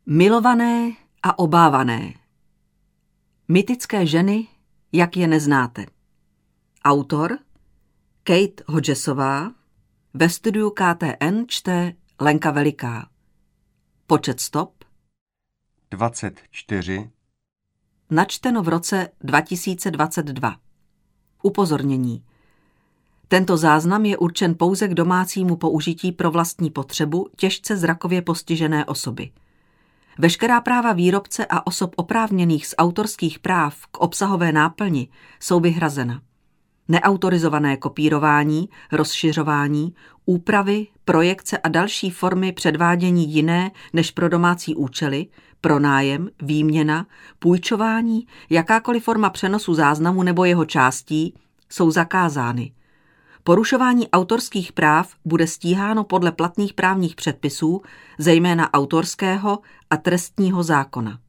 Milované a obávané. Mytické ženy, jak je neznáte. Autor Kate Hodgesová. Ve studiu KTN čte Lenka Veliká. Počet stop 24. Načteno v roce 2022. Upozornění. Tento záznam je určen pouze k domácímu použití pro vlastní potřebu těžce zrakově postižené osoby. Veškerá práva výrobce a osob oprávněných z autorských práv k obsahové náplni jsou vyhrazena. Neautorizované kopírování, rozšiřování, úpravy, projekce a další formy předvádění jiné než pro domácí účely, pronájem, výměna, půjčování, jakákoliv forma přenosu záznamu nebo jeho částí jsou zakázány. Porušování autorských práv bude stíháno podle platných právních předpisů, zejména autorského a trestního zákona.